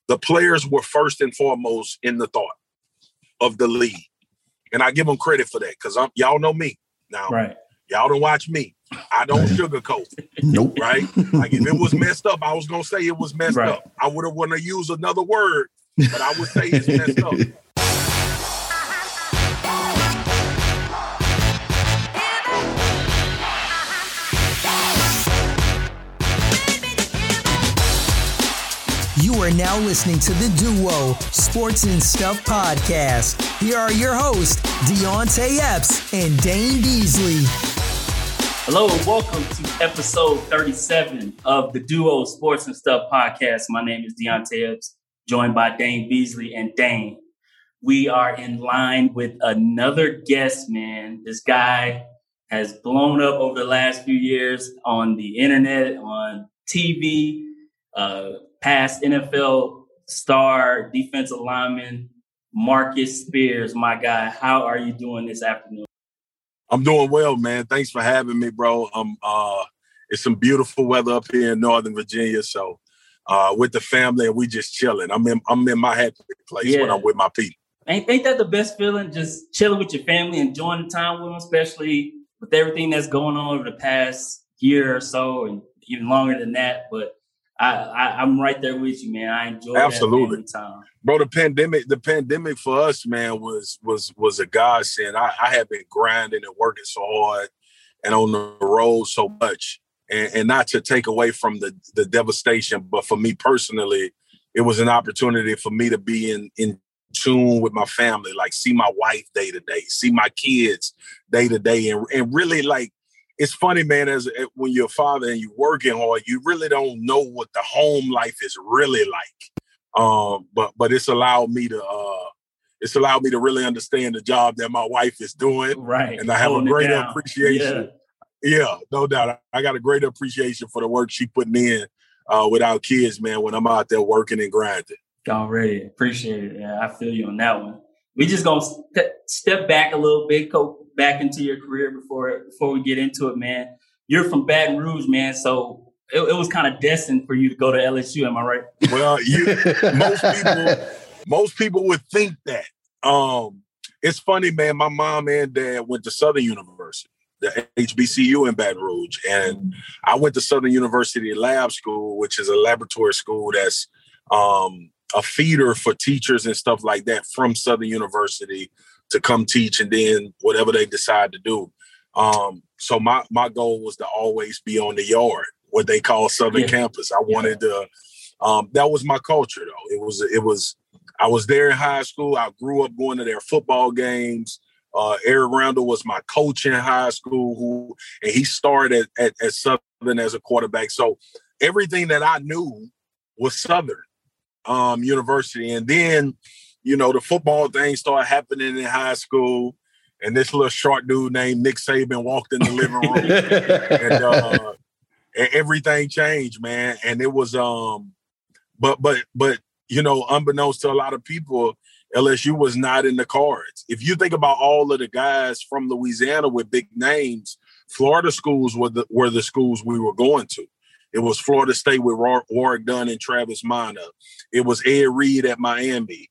the players were first and foremost in the thought of the league. And I give them credit for that because y'all know me. Now, right. Y'all don't watch me. I don't sugarcoat. Nope. Right? Like if it was messed up, I was going to say it was messed up. I would have wanted to use another word, but I would say it's messed up. You are now listening to the Duo Sports and Stuff podcast. Here are your hosts, Deontay Epps and Dane Beasley. Hello and welcome to episode 37 of the Duo Sports and Stuff podcast. My name is Deontay Epps, joined by Dane Beasley. And Dane, we are in line with another guest, man. This guy has blown up over the last few years on the internet, on TV, past NFL star, defensive lineman, Marcus Spears, my guy. How are you doing this afternoon? I'm doing well, man. Thanks for having me, bro. It's some beautiful weather up here in Northern Virginia. So with the family, and we just chilling. I'm in my happy place when I'm with my people. Ain't that the best feeling? Just chilling with your family, enjoying the time with them, especially with everything that's going on over the past year or so, and even longer than that. But I'm right there with you, man. I enjoy absolutely that time. Bro, the pandemic for us, man, was a godsend. I had been grinding and working so hard and on the road so much. And not to take away from the devastation, but for me personally, it was an opportunity for me to be in tune with my family, like see my wife day to day, see my kids day to day, and really like, it's funny, man, when you're a father and you're working hard, you really don't know what the home life is really like. But it's allowed me to really understand the job that my wife is doing. Right. And I have a greater appreciation. Yeah, no doubt. I got a greater appreciation for the work she putting in with our kids, man, when I'm out there working and grinding. Already appreciate it. Yeah, I feel you on that one. We just gonna step back a little bit, go back into your career before we get into it, man. You're from Baton Rouge, man, so it was kind of destined for you to go to LSU. Am I right? Well, most people would think that. It's funny, man. My mom and dad went to Southern University, the HBCU in Baton Rouge, and I went to Southern University Lab School, which is a laboratory school that's a feeder for teachers and stuff like that from Southern University to come teach and then whatever they decide to do. So my goal was to always be on the yard, what they call Southern campus. I wanted to, that was my culture though. I was there in high school. I grew up going to their football games. Eric Randall was my coach in high school and he started at Southern as a quarterback. So everything that I knew was Southern University. And then, the football thing started happening in high school. And this little short dude named Nick Saban walked in the living room and everything changed, man. And it was, but unbeknownst to a lot of people, LSU was not in the cards. If you think about all of the guys from Louisiana with big names, Florida schools were the schools we were going to. It was Florida State with Warrick Dunn and Travis Minor. It was Ed Reed at Miami.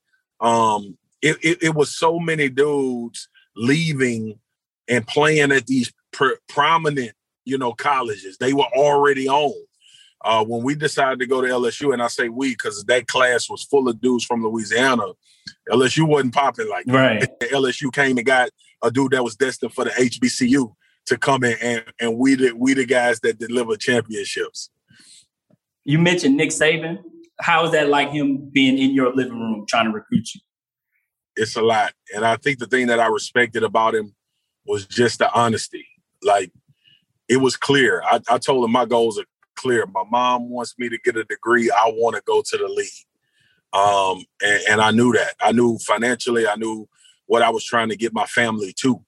It was so many dudes leaving and playing at these prominent, colleges. They were already on. When we decided to go to LSU, and I say we because that class was full of dudes from Louisiana, LSU wasn't popping like that. Right. LSU came and got a dude that was destined for the HBCU to come in, and we the guys that deliver championships. You mentioned Nick Saban. How is that like him being in your living room trying to recruit you? It's a lot. And I think the thing that I respected about him was just the honesty. Like, it was clear. I told him my goals are clear. My mom wants me to get a degree. I want to go to the league. And I knew that. I knew financially. I knew what I was trying to get my family to.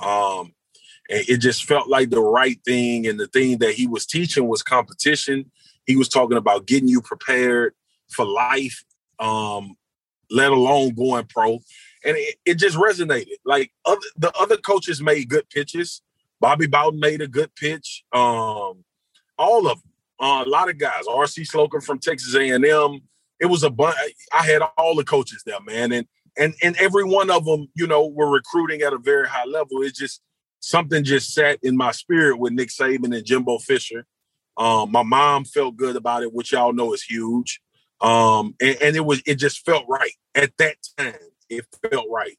And it just felt like the right thing. And the thing that he was teaching was competition. He was talking about getting you prepared for life, let alone going pro. And it just resonated. Like the other coaches made good pitches. Bobby Bowden made a good pitch. All of them. A lot of guys. R.C. Slocum from Texas A&M it was a bunch. I had all the coaches there, man. And every one of them, you know, were recruiting at a very high level. It's just something just sat in my spirit with Nick Saban and Jimbo Fisher. My mom felt good about it, which y'all know is huge. And it just felt right at that time. It felt right.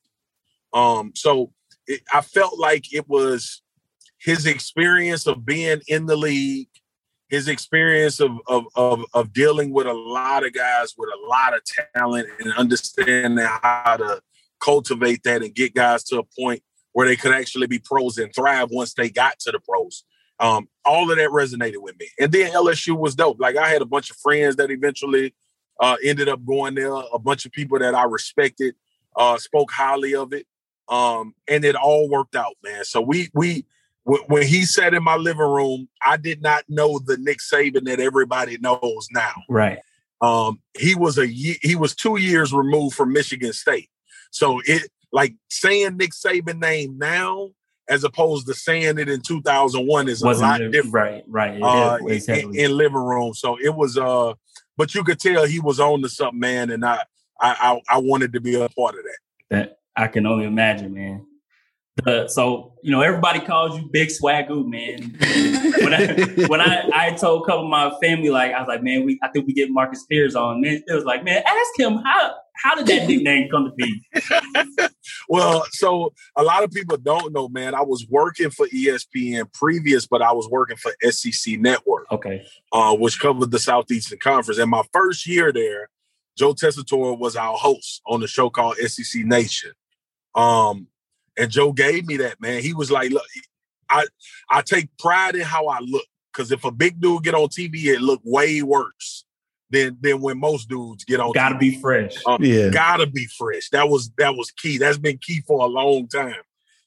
I felt like it was his experience of being in the league, his experience of dealing with a lot of guys with a lot of talent and understanding how to cultivate that and get guys to a point where they could actually be pros and thrive once they got to the pros. All of that resonated with me. And then LSU was dope. Like, I had a bunch of friends that eventually ended up going there, a bunch of people that I respected, spoke highly of it. And it all worked out, man. So when he sat in my living room, I did not know the Nick Saban that everybody knows now. Right. He was 2 years removed from Michigan State. So it, like, saying Nick Saban name now as opposed to saying it in 2001 is a lot different. Right. In living room. So it was, but you could tell he was on to something, man. And I wanted to be a part of that. That I can only imagine, man. So, you know, everybody calls you Big Swagoo, man. when I told a couple of my family, like, I was like, man, I think we get Marcus Spears on. Man, it was like, man, ask him how did that nickname come to be? Well, so a lot of people don't know, man. I was working for ESPN previous, but I was working for SEC Network, which covered the Southeastern Conference. And my first year there, Joe Tessitore was our host on the show called SEC Nation. And Joe gave me that, man. He was like, look, I take pride in how I look. Because if a big dude get on TV, it look way worse than when most dudes get on Gotta TV. Be fresh. Gotta be fresh. That was key. That's been key for a long time.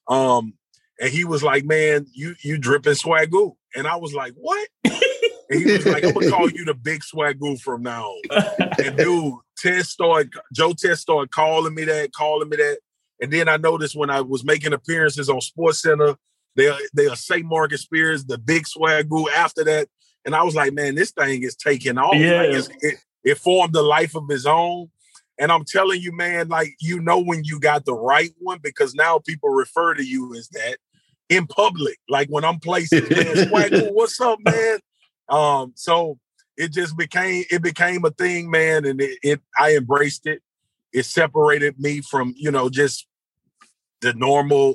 And he was like, man, you dripping Swagoo. And I was like, what? And he was like, I'm gonna call you the Big Swagoo from now on. And dude, Joe Tess started calling me that. And then I noticed when I was making appearances on SportsCenter, they'll say Marcus Spears, the Big Swagoo after that. And I was like, man, this thing is taking off. Yeah. Like it formed a life of its own. And I'm telling you, man, like, you know when you got the right one, because now people refer to you as that in public. Like when I'm placing, man, Swagoo, what's up, man? So it just became a thing, man. And I embraced it. It separated me from, you know, just the normal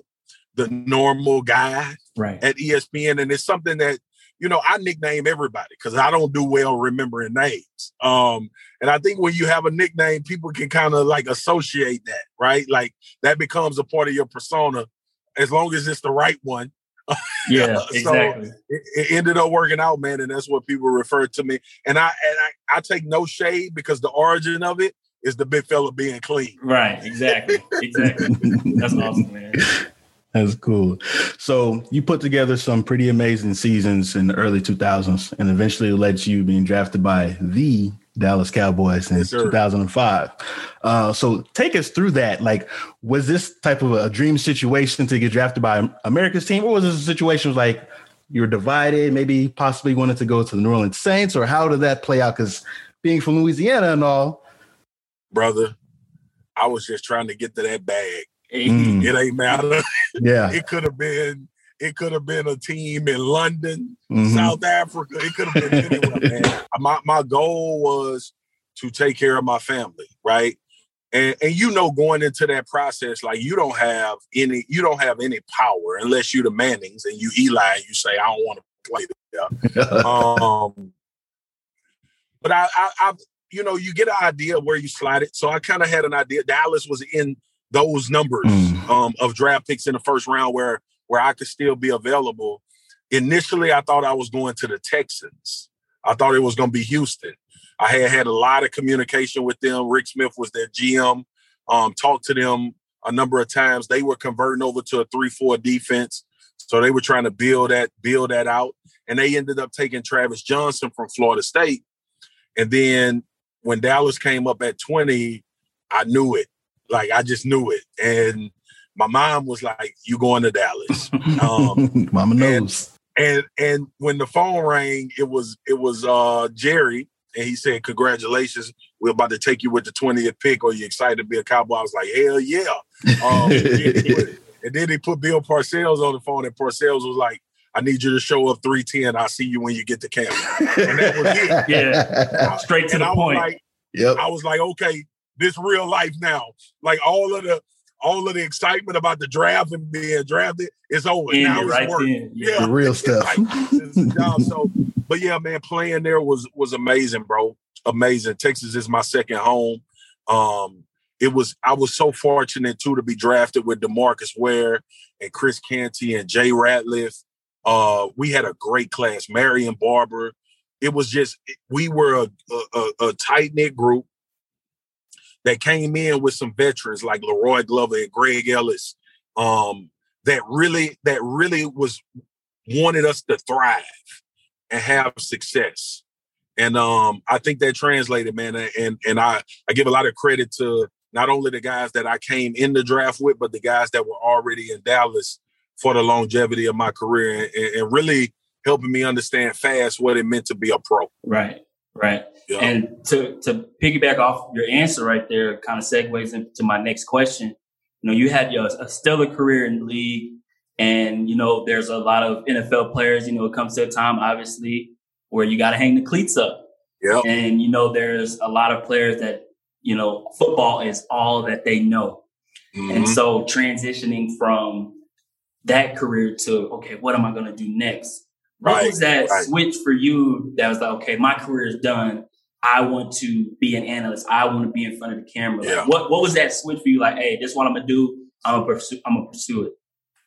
guy at ESPN. And it's something that, you know, I nickname everybody because I don't do well remembering names. And I think when you have a nickname, people can kind of like associate that, right? Like that becomes a part of your persona as long as it's the right one. Yeah, exactly. So it ended up working out, man. And that's what people refer to me. And I take no shade because the origin of it is the big fella being clean. Right. Exactly. That's awesome, man. That's cool. So you put together some pretty amazing seasons in the early 2000s and eventually led to you being drafted by the Dallas Cowboys in 2005. So take us through that. Like, was this type of a dream situation to get drafted by America's team, or was this a situation like you were divided, maybe possibly wanted to go to the New Orleans Saints, or how did that play out? Because being from Louisiana and all. Brother, I was just trying to get to that bag. It ain't matter. Yeah. It could have been a team in London, South Africa. It could have been anywhere, man. My goal was to take care of my family, right? And you know, going into that process, like you don't have any power unless you the Mannings and you Eli and you say, I don't want to play there. But I you know, you get an idea of where you slide it. So I kind of had an idea. Dallas was in those numbers of draft picks in the first round where I could still be available. Initially, I thought I was going to the Texans. I thought it was going to be Houston. I had a lot of communication with them. Rick Smith was their GM. Talked to them a number of times. They were converting over to a 3-4 defense. So they were trying to build that out. And they ended up taking Travis Johnson from Florida State. And then when Dallas came up at 20, I knew it. Like, I just knew it. And my mom was like, you going to Dallas. Mama knows. And when the phone rang, it was Jerry. And he said, congratulations. we're about to take you with the 20th pick. Are you excited to be a Cowboy? I was like, hell yeah. And then they put Bill Parcells on the phone, and Parcells was like, I need you to show up 3:10. I'll see you when you get to camp. And that was it. Yeah, straight to the point. I was like, okay, this real life now. Like all of the excitement about the draft and being drafted is over. Now it's right work. Yeah, the real stuff. So, but yeah, man, playing there was amazing, bro. Amazing. Texas is my second home. I was so fortunate too to be drafted with DeMarcus Ware and Chris Canty and Jay Ratliff. We had a great class. Marion Barber. It was just, we were a tight-knit group that came in with some veterans like Leroy Glover and Greg Ellis that really wanted us to thrive and have success. And I think that translated, man. And I give a lot of credit to not only the guys that I came in the draft with, but the guys that were already in Dallas for the longevity of my career and really helping me understand fast what it meant to be a pro. Right. Yeah. And to piggyback off your answer right there, kind of segues into my next question. You know, you had a stellar career in the league, and, you know, there's a lot of NFL players, you know, it comes to a time, obviously, where you got to hang the cleats up. Yeah. And, you know, there's a lot of players that, you know, football is all that they know. Mm-hmm. And so transitioning from that career to, okay, what am I going to do next? What was that switch for you that was like, okay, my career is done. I want to be an analyst. I want to be in front of the camera. Yeah. Like, what was that switch for you? Like, hey, this is what I'm going to do. I'm going to pursue it.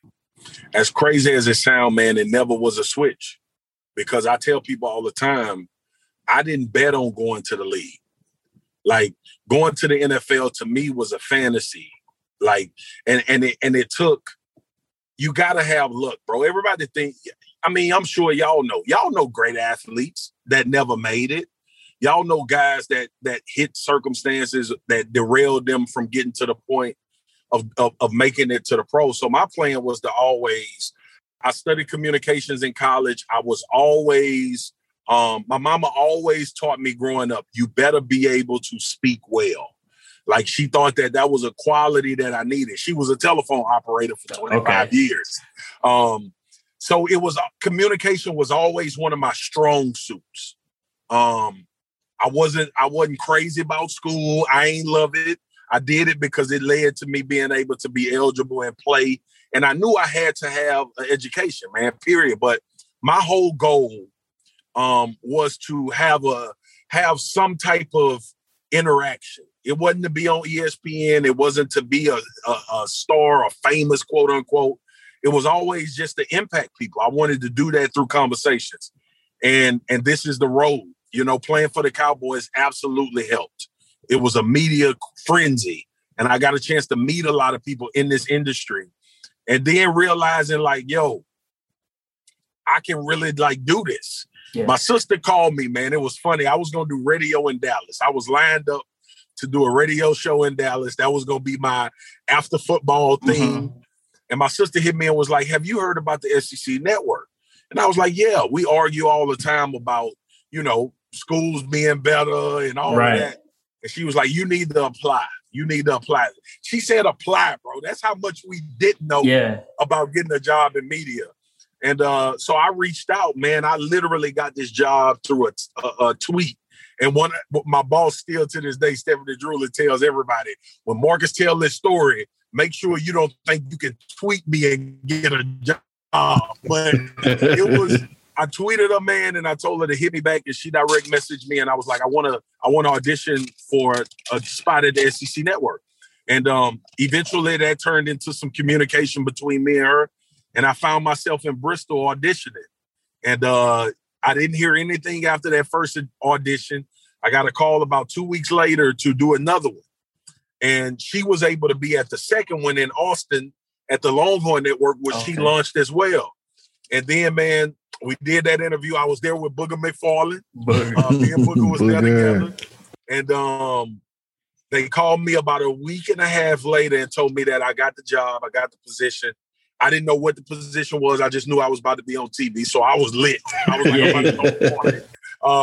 As crazy as it sounds, man, it never was a switch. Because I tell people all the time, I didn't bet on going to the league. Like, going to the NFL to me was a fantasy. Like, and it took, you got to have luck, bro. Everybody think, I mean, I'm sure y'all know great athletes that never made it. Y'all know guys that hit circumstances that derailed them from getting to the point of making it to the pros. So my plan was to always, I studied communications in college. I was always, my mama always taught me growing up, you better be able to speak well. Like, she thought that was a quality that I needed. She was a telephone operator for 25 years. So it was, communication was always one of my strong suits. I wasn't crazy about school. I ain't love it. I did it because it led to me being able to be eligible and play. And I knew I had to have an education, man, period. But my whole goal was to have some type of interaction. It wasn't to be on ESPN. It wasn't to be a star or famous, quote unquote. It was always just to impact people. I wanted to do that through conversations. And this is the road. You know, playing for the Cowboys absolutely helped. It was a media frenzy. And I got a chance to meet a lot of people in this industry. And then realizing, like, yo, I can really, like, do this. Yeah. My sister called me, man. It was funny. I was going to do radio in Dallas. I was lined up to do a radio show in Dallas. That was going to be my after football thing. Mm-hmm. And my sister hit me and was like, have you heard about the SEC network? And I was like, yeah, we argue all the time about, you know, schools being better and all of that. And she was like, you need to apply. You need to apply. She said apply, bro. That's how much we didn't know about getting a job in media. And so I reached out, man. I literally got this job through a tweet. And my boss still to this day, Stephanie Drewley, tells everybody, when Marcus tells this story, make sure you don't think you can tweet me and get a job. But it was, I tweeted her, man, and I told her to hit me back, and she direct messaged me, and I was like, I want to audition for a spot at the SEC network. And eventually that turned into some communication between me and her, and I found myself in Bristol auditioning. And I didn't hear anything after that first audition. I got a call about 2 weeks later to do another one. And she was able to be at the second one in Austin at the Longhorn Network, which she launched as well. And then, man, we did that interview. I was there with Booger McFarland. Me and Booger was there together. And they called me about a week and a half later and told me that I got the job. I got the position. I didn't know what the position was. I just knew I was about to be on TV. So I was lit. I was like, I'm about to go for it.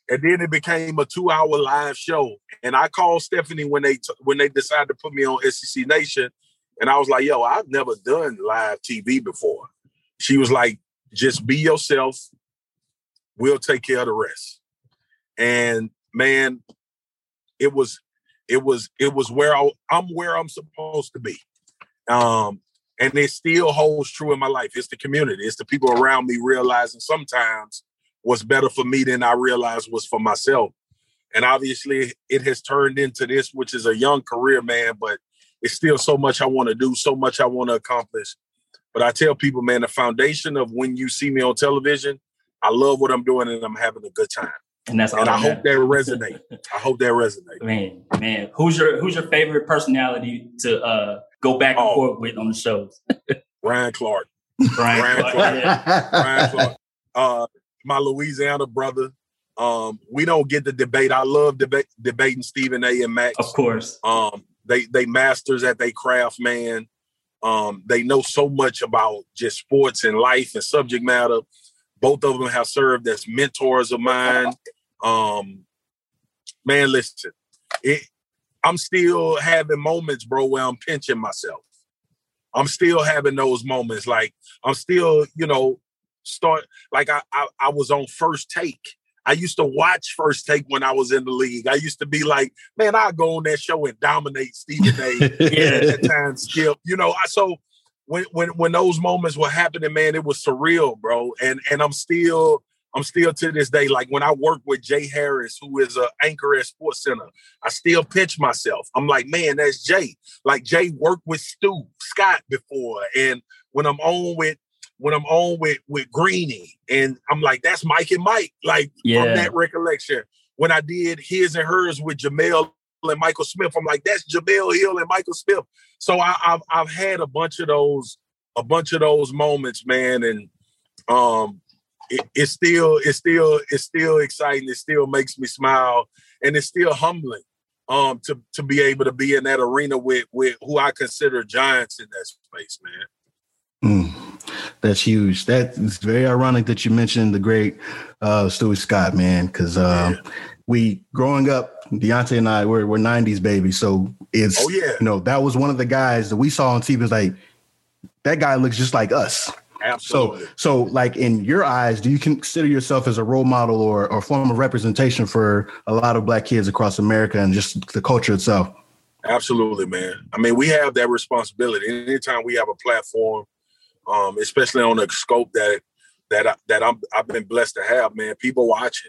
And then it became a 2-hour live show. And I called Stephanie when they decided to put me on SEC Nation. And I was like, yo, I've never done live TV before. She was like, just be yourself. We'll take care of the rest. And man, it was where I'm where I'm supposed to be. And it still holds true in my life. It's the community. It's the people around me realizing sometimes what's better for me than I realized was for myself. And obviously it has turned into this, which is a young career, man, but it's still so much I want to do, so much I want to accomplish. But I tell people, man, the foundation of when you see me on television, I love what I'm doing and I'm having a good time. And that's all. And I hope that resonate. I hope that resonate. Man, who's your favorite personality to go back and forth with on the shows? Ryan Clark. Ryan Clark. My Louisiana brother. We don't get the debate. I love debating Stephen A. and Max. Of course. They masters at their craft, man. They know so much about just sports and life and subject matter. Both of them have served as mentors of mine. Man, listen, I'm still having moments, bro, where I'm pinching myself. I'm still having those moments. Like I'm still, I was on First Take. I used to watch First Take when I was in the league. I used to be like, man, I'll go on that show and dominate Stephen A. At that time, Skip. So when those moments were happening, man, it was surreal, bro. And I'm still to this day, like when I work with Jay Harris, who is an anchor at SportsCenter, I still pinch myself. I'm like, man, that's Jay. Like Jay worked with Stu Scott before. And when I'm on with Greeny, and I'm like, that's Mike and Mike, like from that recollection. When I did His and Hers with Jamel and Michael Smith, I'm like, that's Jamel Hill and Michael Smith. So I've had a bunch of those moments, man, and it's still exciting. It still makes me smile, and it's still humbling to be able to be in that arena with who I consider giants in that space, man. That's huge. It's very ironic that you mentioned the great Stewie Scott, man, because we growing up, Deontay and I, we're 90s babies. So it's, that was one of the guys that we saw on TV. Was like, that guy looks just like us. Absolutely. So like in your eyes, do you consider yourself as a role model or form of representation for a lot of Black kids across America and just the culture itself? Absolutely, man. I mean, we have that responsibility. Anytime we have a platform, especially on a scope that I've been blessed to have, man, people watching.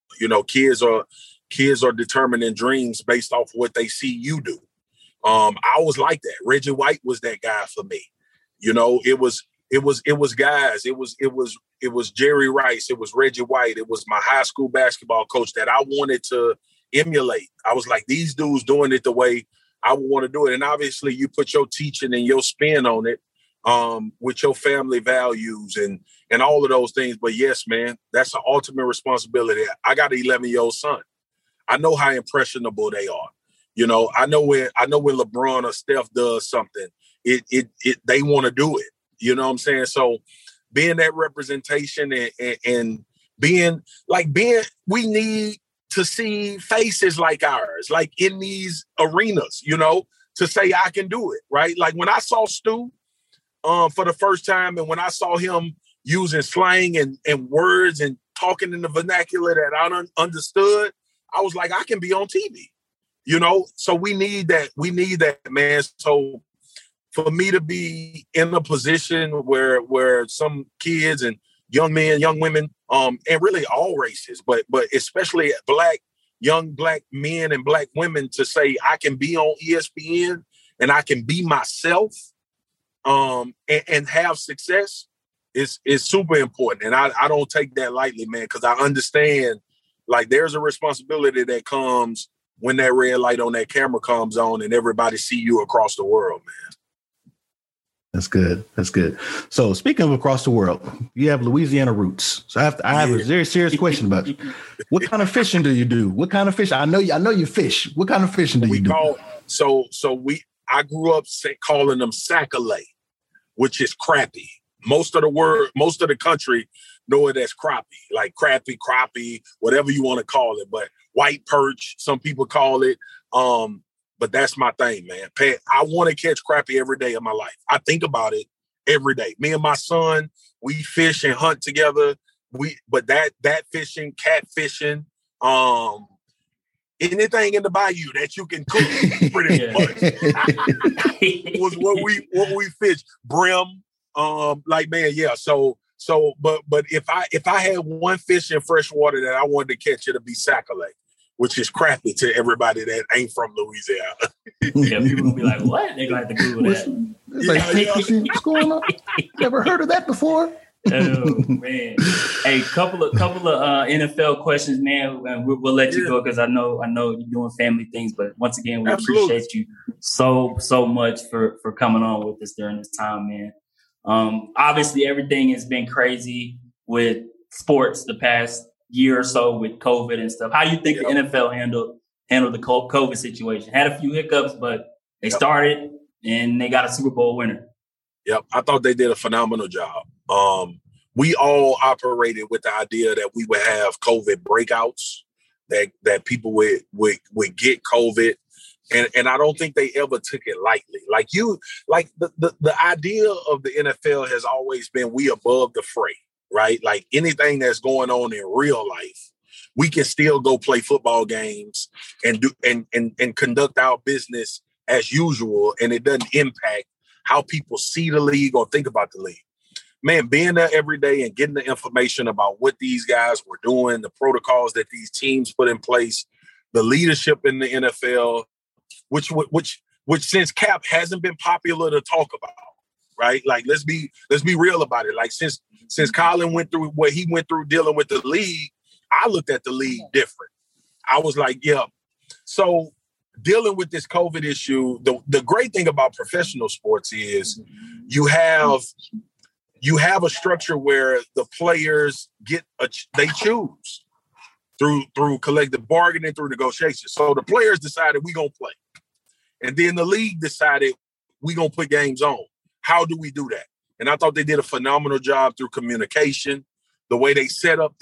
Kids are determining dreams based off what they see you do. I was like that. Reggie White was that guy for me. It was guys. It was Jerry Rice. It was Reggie White. It was my high school basketball coach that I wanted to emulate. I was like, these dudes doing it the way I would want to do it. And obviously you put your teaching and your spin on it, with your family values and all of those things. But yes, man, that's an ultimate responsibility. I got an 11-year-old son. I know how impressionable they are. I know when LeBron or Steph does something, they want to do it. You know what I'm saying? So being that representation and being, we need to see faces like ours, like in these arenas, to say I can do it, right? Like when I saw Stu for the first time, and when I saw him using slang and words and talking in the vernacular that I understood, I was like, I can be on TV, So we need that. We need that, man. So for me to be in a position where some kids and young men, young women, and really all races, but especially young Black men and Black women, to say I can be on ESPN and I can be myself, and have success is super important. And I don't take that lightly, man, because I understand like there's a responsibility that comes when that red light on that camera comes on and everybody see you across the world, man. That's good. That's good. So speaking of across the world, you have Louisiana roots. So I have a very serious question about you. What kind of fishing do you do? What kind of fish? I know you fish. What kind of fishing do you do? I grew up calling them sac-a-lait, which is crappie. Most of the country know it as crappie, like crappie, whatever you want to call it. But white perch, some people call it. But that's my thing, man. I want to catch crappie every day of my life. I think about it every day. Me and my son, we fish and hunt together. But that fishing, cat fishing, anything in the bayou that you can cook pretty much was what we fish. Brim, like, man, yeah. So, but if I had one fish in freshwater that I wanted to catch, it'd be sac-a-lait, which is crappy to everybody that ain't from Louisiana. Yeah, people will be like, "What?" They're going to have to Google that. What's going on? Never heard of that before. Oh man! Hey, couple of NFL questions, man, and we'll let you go because I know you're doing family things. But once again, we appreciate you so much for coming on with us during this time, man. Obviously, everything has been crazy with sports the past year or so with COVID and stuff. How do you think the NFL handled the COVID situation? Had a few hiccups, but they started and they got a Super Bowl winner. Yep, I thought they did a phenomenal job. We all operated with the idea that we would have COVID breakouts, that people would get COVID. And I don't think they ever took it lightly. The idea of the NFL has always been we above the fray, right? Like anything that's going on in real life, we can still go play football games and do and conduct our business as usual, and it doesn't impact how people see the league or think about the league. Man, being there every day and getting the information about what these guys were doing, the protocols that these teams put in place, the leadership in the NFL, which since Cap hasn't been popular to talk about, right? Like let's be real about it. Like since Colin went through what he went through dealing with the league, I looked at the league different. I was like, yeah. So dealing with this COVID issue, the great thing about professional sports is you have a structure where the players they choose through collective bargaining, through negotiation. So the players decided we're going to play. And then the league decided we're going to put games on. How do we do that? And I thought they did a phenomenal job through communication, the way they set up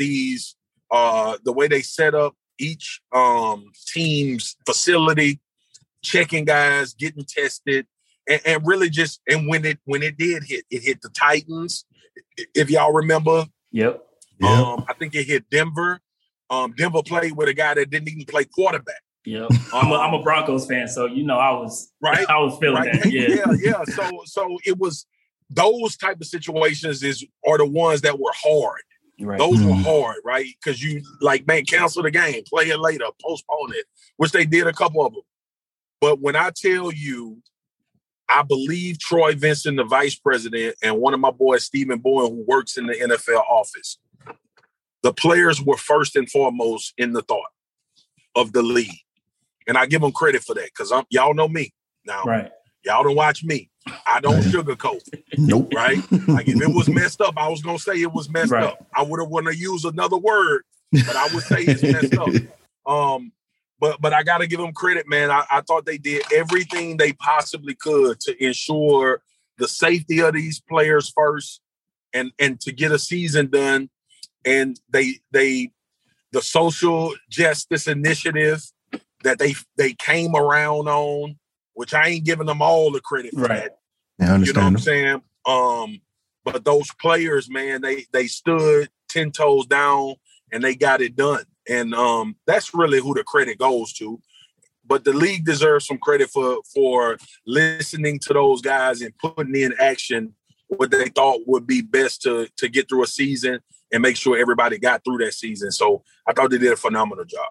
each team's facility, checking guys, getting tested, and really just when it did hit, it hit the Titans. If y'all remember, yep. I think it hit Denver. Denver played with a guy that didn't even play quarterback. Yeah, I'm a Broncos fan, so I was feeling right? that. Yeah. So it was those type of situations are the ones that were hard. Right. Those were hard, right? Because you cancel the game, play it later, postpone it, which they did a couple of them. But when I tell you, I believe Troy Vincent, the vice president, and one of my boys, Stephen Bowen, who works in the NFL office, the players were first and foremost in the thought of the league. And I give them credit for that because y'all know me. Now, right. Y'all don't watch me. I don't sugarcoat. Nope. Right? Like if it was messed up, I was going to say it was messed up. I would have wanted to use another word, but I would say it's messed up. But I got to give them credit, man. I thought they did everything they possibly could to ensure the safety of these players first and to get a season done. And the social justice initiative that they came around on, which I ain't giving them all the credit for that. Yeah, I understand. You know what I'm saying? But those players, man, they stood 10 toes down and they got it done. And that's really who the credit goes to. But the league deserves some credit for listening to those guys and putting in action what they thought would be best to get through a season and make sure everybody got through that season. So I thought they did a phenomenal job.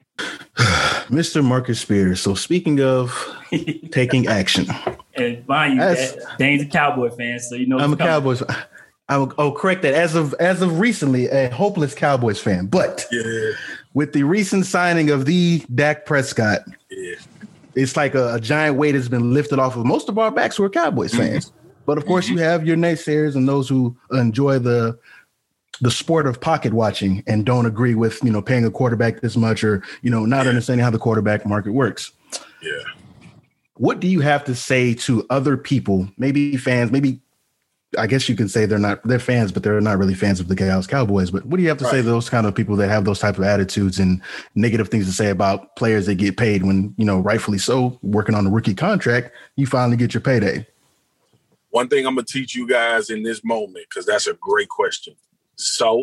Mr. Marcus Spears. So speaking of taking action. And mind you, Dane's a Cowboy fan, so I'm a Cowboys. I'll correct that. As of recently, a hopeless Cowboys fan. But with the recent signing of the Dak Prescott, it's like a giant weight has been lifted off of most of our backs who are Cowboys fans. But of course, you have your naysayers and those who enjoy the sport of pocket watching and don't agree with, paying a quarterback this much or, not understanding how the quarterback market works. Yeah. What do you have to say to other people, maybe fans, maybe I guess you can say they're fans, but they're not really fans of the Dallas Cowboys. But what do you have to say to those kind of people that have those type of attitudes and negative things to say about players that get paid when, rightfully so, working on a rookie contract, you finally get your payday? One thing I'm going to teach you guys in this moment, because that's a great question. So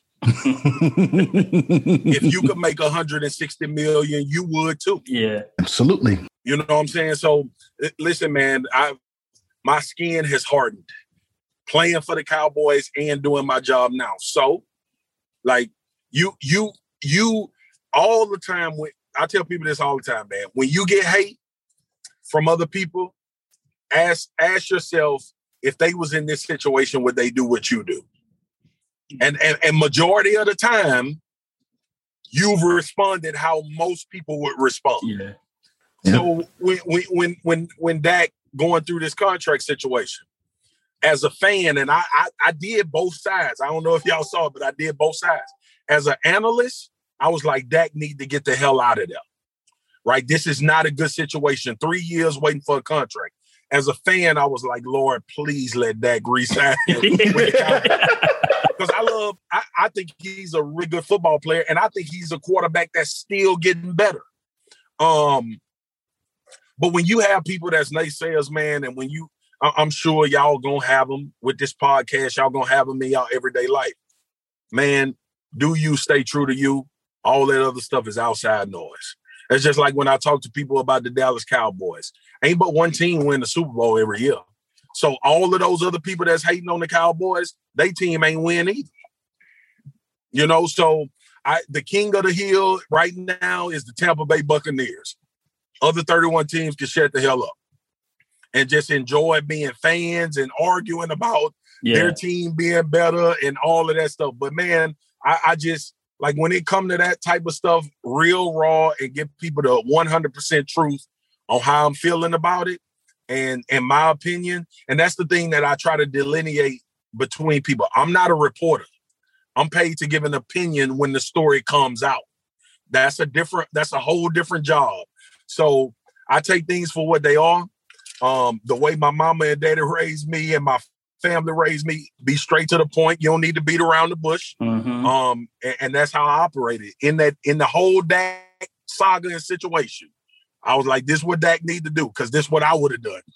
if you could make $160 million, you would too. Yeah, absolutely. You know what I'm saying? So listen, man, my skin has hardened playing for the Cowboys and doing my job now. So like you all the time, I tell people this all the time, man, when you get hate from other people, ask yourself, if they was in this situation, would they do what you do? And majority of the time, you've responded how most people would respond. Yeah. So when Dak going through this contract situation, as a fan, and I did both sides. I don't know if y'all saw it, but I did both sides. As an analyst, I was like, Dak need to get the hell out of there. Right? This is not a good situation. 3 years waiting for a contract. As a fan, I was like, Lord, please let Dak resign. Because I think he's a really good football player, and I think he's a quarterback that's still getting better. But when you have people that's naysayers, man, and when I'm sure y'all gonna have them with this podcast, y'all gonna have them in y'all everyday life. Man, do you stay true to you? All that other stuff is outside noise. It's just like when I talk to people about the Dallas Cowboys. Ain't but one team win the Super Bowl every year. So all of those other people that's hating on the Cowboys, they team ain't win either. So the king of the hill right now is the Tampa Bay Buccaneers. Other 31 teams can shut the hell up and just enjoy being fans and arguing about their team being better and all of that stuff. But, man, I just – like when it come to that type of stuff, real raw, and give people the 100% truth on how I'm feeling about it and my opinion. And that's the thing that I try to delineate between people. I'm not a reporter. I'm paid to give an opinion when the story comes out. That's a whole different job. So I take things for what they are. The way my mama and daddy raised me and my family raised me, be straight to the point. You don't need to beat around the bush. Mm-hmm. And that's how I operated in the whole Dak saga and situation. I was like, this is what Dak need to do, because this is what I would have done.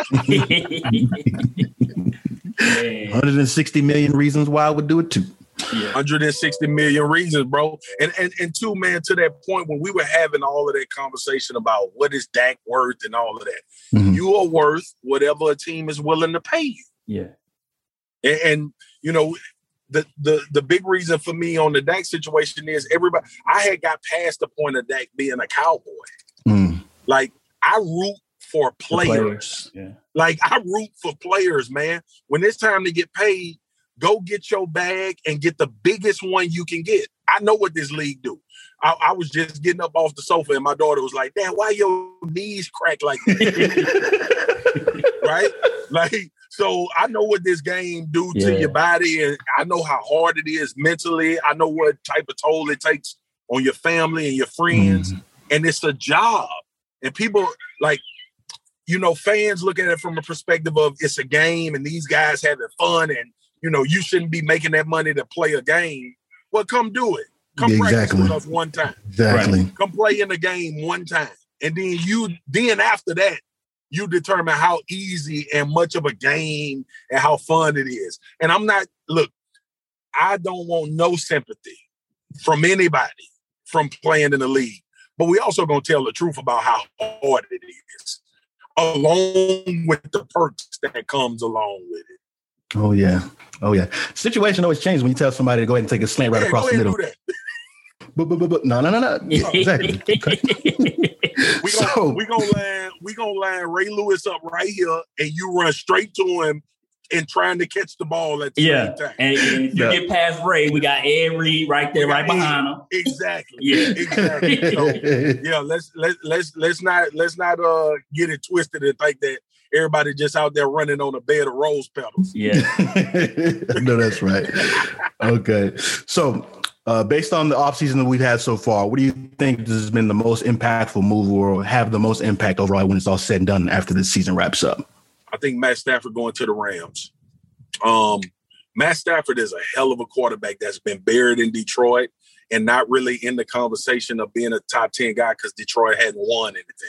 160 million reasons why I would do it too. Yeah. 160 million reasons, bro. And two, man, to that point when we were having all of that conversation about what is Dak worth and all of that, you are worth whatever a team is willing to pay you. Yeah. And the big reason for me on the Dak situation is I had got past the point of Dak being a Cowboy. Like, I root for players. Yeah. Like, I root for players, man. When it's time to get paid, go get your bag and get the biggest one you can get. I know what this league do. I was just getting up off the sofa and my daughter was like, Dad, why your knees crack like that? Right? Like, so I know what this game do to your body, and I know how hard it is mentally. I know what type of toll it takes on your family and your friends. And it's a job. And people, like, fans look at it from a perspective of it's a game and these guys having fun and, you shouldn't be making that money to play a game. Well, come do it. Come practice with us one time. Exactly. Right? Come play in the game one time. And then after that, you determine how easy and much of a game and how fun it is. And I don't want no sympathy from anybody from playing in the league. But we also going to tell the truth about how hard it is, along with the perks that comes along with it. Oh, yeah. Situation always changes when you tell somebody to go ahead and take a slant right across the middle. But no. Yeah, exactly. We gonna line Ray Lewis up right here, and you run straight to him and trying to catch the ball at the same time. And if you get past Ray, we got Ed Reed right there, right behind him. Exactly. Yeah. Exactly. So, let's not get it twisted and think that everybody just out there running on a bed of rose petals. Yeah. No, that's right. Okay. So based on the offseason that we've had so far, what do you think has been the most impactful move or have the most impact overall when it's all said and done after this season wraps up? I think Matt Stafford going to the Rams. Matt Stafford is a hell of a quarterback that's been buried in Detroit and not really in the conversation of being a top 10 guy because Detroit hadn't won anything.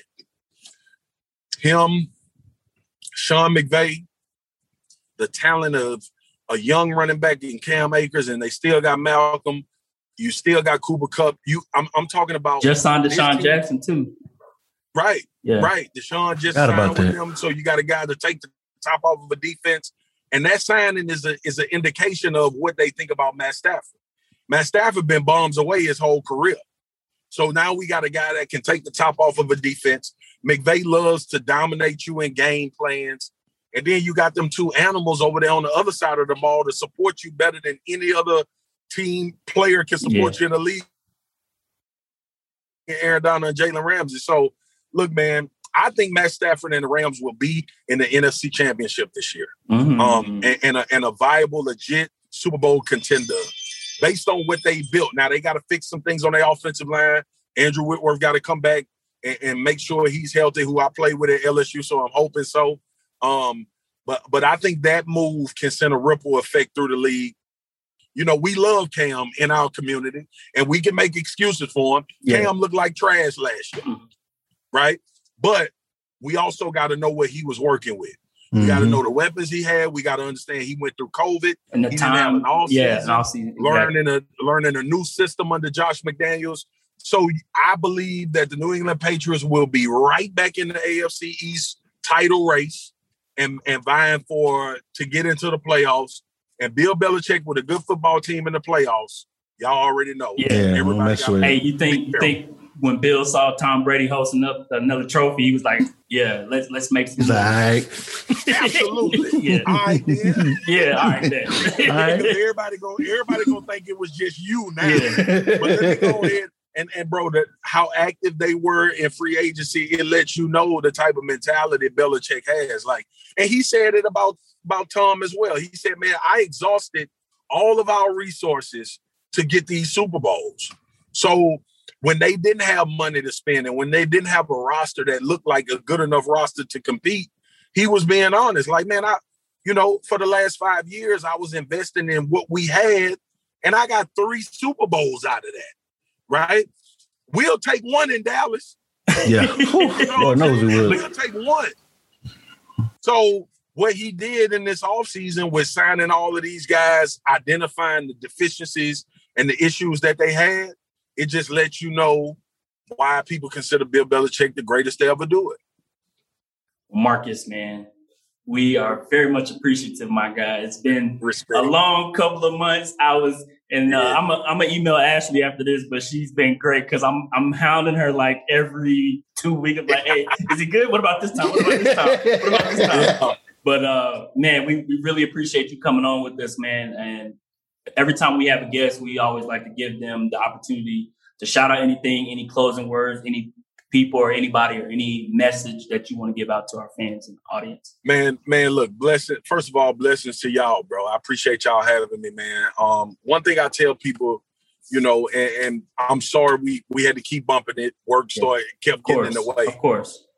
Him, Sean McVay, the talent of a young running back in Cam Akers, and they still got Malcolm. You still got Cooper Kupp. I'm talking about just signed Deshaun Jackson too. Right, yeah. Right. Deshaun just signed with him, so you got a guy to take the top off of a defense. And that signing is an indication of what they think about Matt Stafford. Matt Stafford been bombs away his whole career. So now we got a guy that can take the top off of a defense. McVay loves to dominate you in game plans. And then you got them two animals over there on the other side of the ball to support you better than any other team player can support you in the league. Aaron Donald and Jalen Ramsey. So, look, man, I think Matt Stafford and the Rams will be in the NFC Championship this year, and a viable, legit Super Bowl contender based on what they built. Now they got to fix some things on their offensive line. Andrew Whitworth got to come back and make sure he's healthy, who I played with at LSU. So I'm hoping so. But I think that move can send a ripple effect through the league. You know, we love Cam in our community, and we can make excuses for him. Yeah. Cam looked like trash last year, right? But we also got to know what he was working with. We got to know the weapons he had. We got to understand he went through COVID. And the time, learning a new system under Josh McDaniels. So I believe that the New England Patriots will be right back in the AFC East title race and vying to get into the playoffs. And Bill Belichick with a good football team in the playoffs, y'all already know. Yeah, hey, you think when Bill saw Tom Brady hosting up another trophy, he was like, "Yeah, let's make some." Right. Absolutely. Yeah. All right, then. Yeah. All right, then. Everybody gonna think it was just you now. Yeah. But let me go ahead and bro, how active they were in free agency, it lets you know the type of mentality Belichick has. Like, and he said it about Tom as well. He said, "Man, I exhausted all of our resources to get these Super Bowls." So when they didn't have money to spend and when they didn't have a roster that looked like a good enough roster to compete, he was being honest. Like, man, for the last 5 years, I was investing in what we had, and I got 3 Super Bowls out of that, right? We'll take one in Dallas. Yeah. Lord knows we will. We'll take one. So what he did in this offseason was signing all of these guys, identifying the deficiencies and the issues that they had. It just lets you know why people consider Bill Belichick the greatest to ever do it. Marcus, man, we are very much appreciative, my guy. It's been a long couple of months. I'm gonna email Ashley after this, but she's been great because I'm hounding her like every 2 weeks. I'm like, hey, is he good? What about this time? But man, we really appreciate you coming on with us, man. And every time we have a guest, we always like to give them the opportunity to shout out anything, any closing words, any people or anybody or any message that you want to give out to our fans and audience. Man, look, first of all, blessings to y'all, bro. I appreciate y'all having me, man. One thing I tell people, and I'm sorry we had to keep bumping it. Work kept getting in the way. Of course.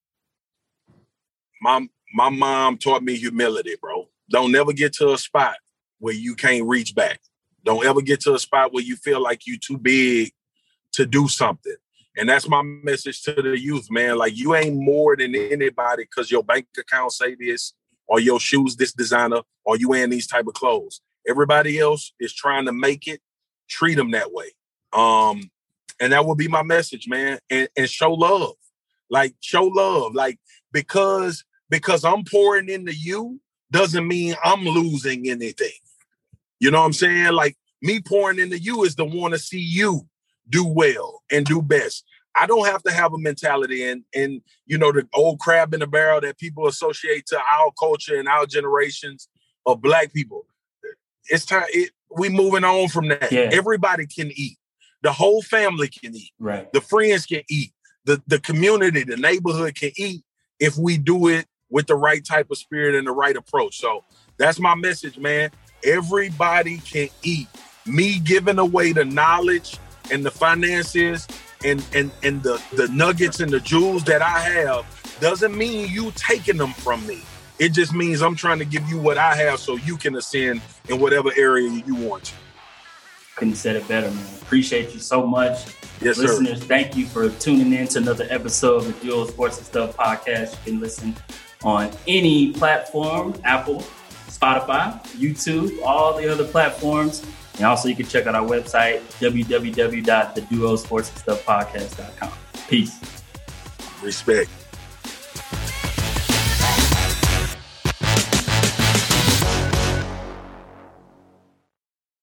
My mom taught me humility, bro. Don't never get to a spot where you can't reach back. Don't ever get to a spot where you feel like you too big to do something. And that's my message to the youth, man. Like, you ain't more than anybody because your bank account say this, or your shoes this designer, or you wearing these type of clothes. Everybody else is trying to make it. Treat them that way. And that will be my message, man. And show love. Like, show love. Like, because I'm pouring into you doesn't mean I'm losing anything. You know what I'm saying? Like, me pouring into you is to want to see you do well and do best. I don't have to have a mentality and the old crab in the barrel that people associate to our culture and our generations of Black people. It's time. We moving on from that. Yeah. Everybody can eat. The whole family can eat. Right. The friends can eat. The community, the neighborhood can eat if we do it with the right type of spirit and the right approach. So that's my message, man. Everybody can eat. Me giving away the knowledge and the finances and the nuggets and the jewels that I have doesn't mean you taking them from me. It just means I'm trying to give you what I have so you can ascend in whatever area you want to. Couldn't have said it better, man. Appreciate you so much. Yes, listeners, sir. Thank you for tuning in to another episode of the Duo Sports and Stuff podcast. You can listen on any platform, Apple, Spotify, YouTube, all the other platforms. And also you can check out our website, www.theduosportsandstuffpodcast.com. Peace. Respect.